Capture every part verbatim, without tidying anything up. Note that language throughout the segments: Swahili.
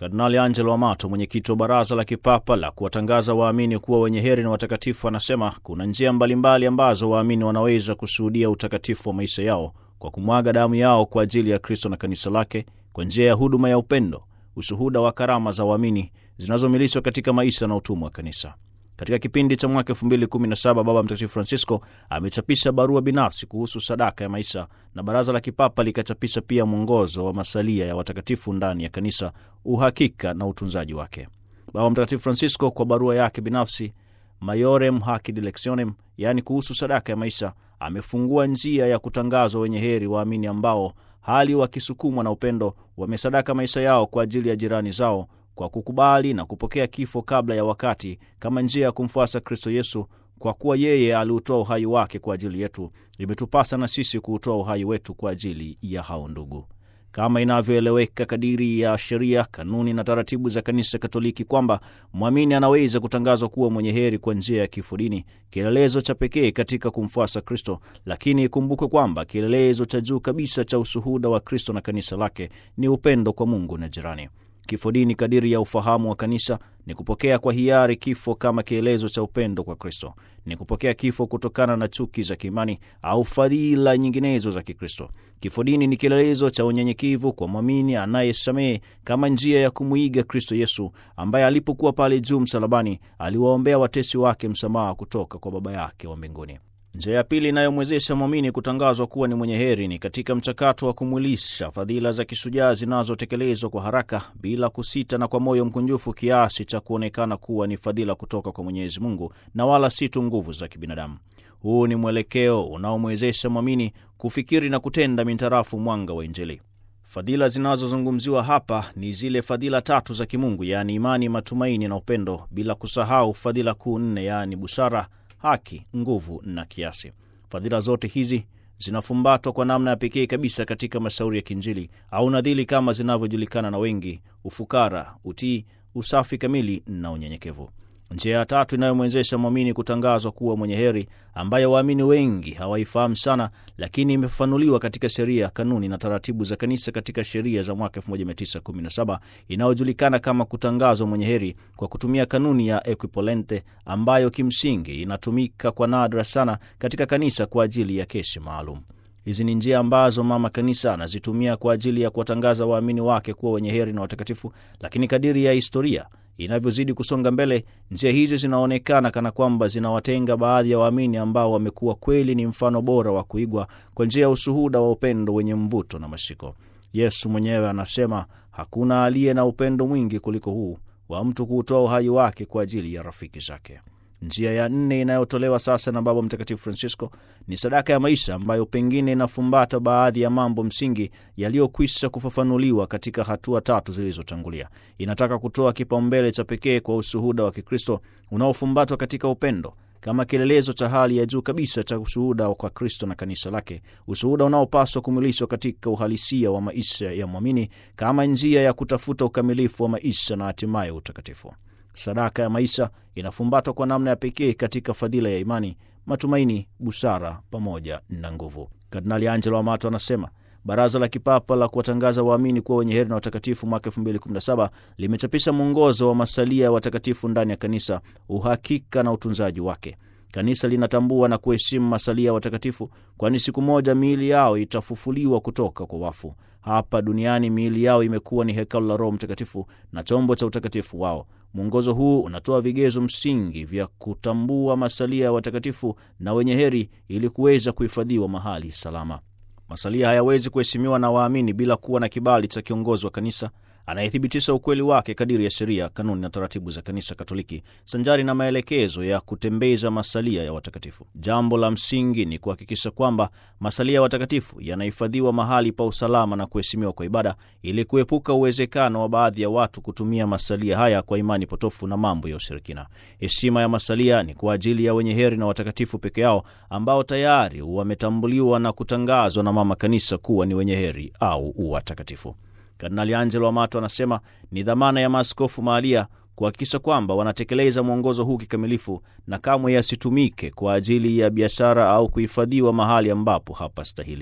Kardinali Angelo Amato, mwenyekiti wa Baraza la Kipapa la kuwatangaza waamini kuwa wenye heri na watakatifu, anasema kuna njia mbalimbali ambazo waamini wanaweza kushuhudia utakatifu wa maisha yao kwa kumwaga damu yao kwa ajili ya Kristo na kanisa lake, kwa njia ya huduma ya upendo, ushuhuda wa karama za waamini zinazomilishwa katika maisha na utumwa wa kanisa. Katika kipindi cha mwaka elfu mbili kumi na saba, Baba Mtakatifu Francisco amechapisha barua binafsi kuhusu sadaka ya maisha, na Baraza la Kipapa likachapisha pia mwongozo wa masalia ya watakatifu ndani ya kanisa, uhakika na utunzaji wake. Baba Mtakatifu Francisco kwa barua yake binafsi Maiorem Hac Dilectionem, yani kuhusu sadaka ya maisha, amefungua njia ya kutangazwa wenye heri waamini ambao hali wakisukumwa na upendo wamesadaka maisha yao kwa ajili ya jirani zao, kwa kukubali na kupokea kifo kabla ya wakati kama njia ya kumfuasa Kristo Yesu. Kwa kuwa yeye aliutoa uhai wake kwa ajili yetu, imetupasa na sisi kuutoa uhai wetu kwa ajili ya hao ndugu. Kama inavyoeleweka kadiri ya sheria, kanuni na taratibu za Kanisa Katoliki kwamba mwamini anaweza kutangazwa kuwa mwenye heri kwa njia ya kifo dini, kielelezo cha pekee katika kumfuasa Kristo, lakini ikumbukwe kwamba kielelezo cha juu kabisa cha ushuhuda wa Kristo na kanisa lake ni upendo kwa Mungu na jirani. Kifo dini kadiri ya ufahamu wa kanisa ni kupokea kwa hiari kifo kama kielezo cha upendo kwa Kristo. Ni kupokea kifo kutokana na chuki za kiimani au fadhila nyinginezo za Kikristo. Kifo dini ni kielezo cha unyenyekevu kwa mwamini anayesamehe kama njia ya kumuiga Kristo Yesu, ambaye alipokuwa pale juu msalabani aliwaombea watesi wake msamaha kutoka kwa Baba yake wa mbinguni. Njia ya pili inayomwezesha mwamini kutangazwa kuwa ni mwenye heri ni katika mchakato wa kumwilisha fadhila za kishujaa zinazotekelezwa kwa haraka, bila kusita na kwa moyo mkunjufu, kiasi cha kuonekana kuwa ni fadhila kutoka kwa Mwenyezi Mungu na wala si tu nguvu za kibinadamu. Huu ni mwelekeo unaomwezesha mwamini kufikiri na kutenda mintarafu mwanga wa Injili. Fadhila zinazozungumziwa hapa ni zile fadhila tatu za kimungu, yaani imani, matumaini na upendo, bila kusahau fadhila kuu nne, yaani busara, haki, nguvu na kiasi. Fadhila zote hizi zinafumbatwa kwa namna ya pekee kabisa katika mashauri ya kinjili au nadhili kama zinavyojulikana na wengi: ufukara, utii, usafi kamili na unyenyekevu. Njia ya tatu inayomwezesha mwamini kutangazwa kuwa mwenye heri, ambayo waamini wengi hawaifahamu sana, lakini imefafanuliwa katika sheria, kanuni na taratibu za kanisa katika sheria za mwaka elfu moja mia tisa kumi na saba, inayojulikana kama kutangazwa mwenye heri kwa kutumia kanuni ya equivalente, ambayo kimsingi inatumika kwa nadra sana katika kanisa kwa ajili ya kesi maalum. Hizi ni njia ambazo mama kanisa anazitumia kwa ajili ya kuwatangaza waamini wake kuwa wenye heri na watakatifu, lakini kadiri ya historia inavyozidi kusonga mbele, njia hizi zinaonekana kana kwamba zinawatenga baadhi ya waamini ambao wamekuwa kweli ni mfano bora wa kuigwa kwa njia ya ushuhuda wa upendo wenye mvuto na mashiko. Yesu mwenyewe anasema hakuna aliye na upendo mwingi kuliko huu wa mtu kuutoa uhai wake kwa ajili ya rafiki zake. Njia ya nne inayotolewa sasa na Baba Mtakatifu Francisco ni sadaka ya maisha, ambayo pengine inafumbata baadhi ya mambo msingi yaliyokwisha kufafanuliwa katika hatua tatu zilizotangulia. Inataka kutoa kipaumbele cha pekee kwa ushuhuda wa Kikristo unaofumbatwa katika upendo kama kielelezo cha hali ya juu kabisa cha ushuhuda kwa Kristo na kanisa lake, ushuhuda unaopaswa kumilishwa katika uhalisia wa maisha ya mwamini kama njia ya kutafuta ukamilifu wa maisha na hatimaye utakatifu. Sadaka ya maisha inafumbatwa kwa namna ya pekee katika fadhila ya imani, matumaini, busara pamoja na nguvu. Kardinali Angelo Amato anasema Baraza la Kipapa la kuwatangaza waamini kuwa wenye heri na watakatifu mwaka elfu mbili kumi na saba limechapisha mwongozo wa masalia ya watakatifu ndani ya kanisa, uhakika na utunzaji wake. Kanisa linatambua na kuheshimu masalia ya watakatifu, kwani siku moja miili yao itafufuliwa kutoka kwa wafu. Hapa duniani miili yao imekuwa ni hekalu la Roho Mtakatifu na chombo cha utakatifu wao. Mwongozo huu unatoa vigezo msingi vya kutambua masalia ya watakatifu na wenye heri ili kuweza kuhifadhiwa mahali salama. Masalia hayawezi kuheshimiwa na waamini bila kuwa na kibali cha kiongozi wa kanisa anayethibitisha ukweli wake kadiri ya sheria, kanuni na taratibu za Kanisa Katoliki, sanjari na maelekezo ya kutembeza masalia ya watakatifu. Jambo la msingi ni kuhakikisha kwamba masalia ya watakatifu yanahifadhiwa mahali pa usalama na kuheshimiwa kwa ibada, ili kuepuka uwezekano wa baadhi ya watu kutumia masalia haya kwa imani potofu na mambo ya ushirikina. Heshima ya masalia ni kwa ajili ya wenye heri na watakatifu peke yao, ambao tayari wametambuliwa na kutangazwa na mama kanisa kuwa ni wenye heri au watakatifu. Kardinali Angelo Amato anasema ni dhamana ya maaskofu mahalia kuhakikisha kwamba wanatekeleza mwongozo huu kikamilifu na kamwe yasitumike kwa ajili ya biashara au kuhifadhiwa mahali ambapo hapa stahili.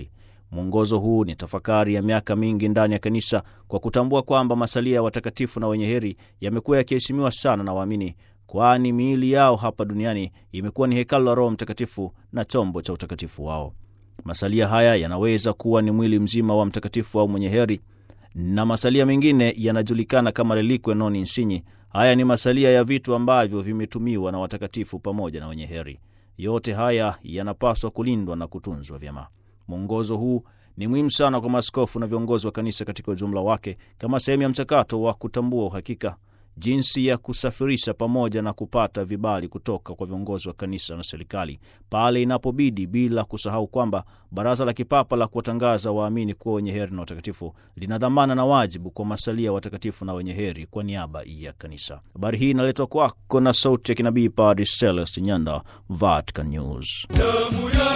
Mwongozo huu ni tafakari ya miaka mingi ndani ya kanisa, kwa kutambua kwamba masalia ya watakatifu na wenye heri yamekuwa yakiheshimiwa sana na waamini, kwani miili yao hapa duniani imekuwa ni hekalu la Roho Mtakatifu na chombo cha utakatifu wao. Masalia haya yanaweza kuwa ni mwili mzima wa mtakatifu au mwenye heri, na masalia mengine yanajulikana kama reliquae non insigni. Haya ni masalia ya vitu ambavyo vimetumiwa na watakatifu pamoja na wenye heri. Yote haya yanapaswa kulindwa na kutunzwa vyema. Mwongozo huu ni muhimu sana kwa maaskofu na viongozi wa kanisa katika ujumla wake, kama sehemu ya mchakato wa kutambua uhakika, jinsi ya kusafirisha pamoja na kupata vibali kutoka kwa viongozi wa kanisa na serikali pale inapobidi, bila kusahau kwamba Baraza la Kipapa la kuwatangaza waamini kuwa wenye heri na watakatifu lina dhamana na wajibu kwa masalia watakatifu na wenye heri kwa niaba ya kanisa. Habari hii inaletwa kwako na sauti ya kinabii Padre Celeste Nyanda, Vatican News.